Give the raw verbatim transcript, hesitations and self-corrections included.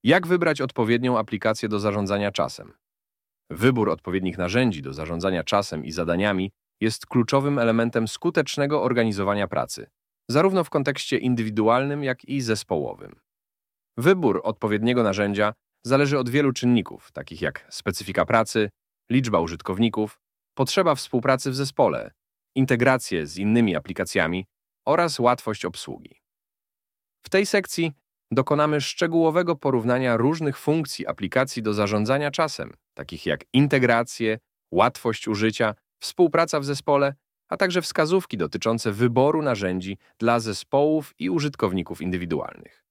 Jak wybrać odpowiednią aplikację do zarządzania czasem? Wybór odpowiednich narzędzi do zarządzania czasem i zadaniami jest kluczowym elementem skutecznego organizowania pracy, zarówno w kontekście indywidualnym, jak i zespołowym. Wybór odpowiedniego narzędzia zależy od wielu czynników, takich jak specyfika pracy, liczba użytkowników, potrzeba współpracy w zespole, integracje z innymi aplikacjami oraz łatwość obsługi. W tej sekcji dokonamy szczegółowego porównania różnych funkcji aplikacji do zarządzania czasem, takich jak integracje, łatwość użycia, współpraca w zespole, a także wskazówki dotyczące wyboru narzędzi dla zespołów i użytkowników indywidualnych.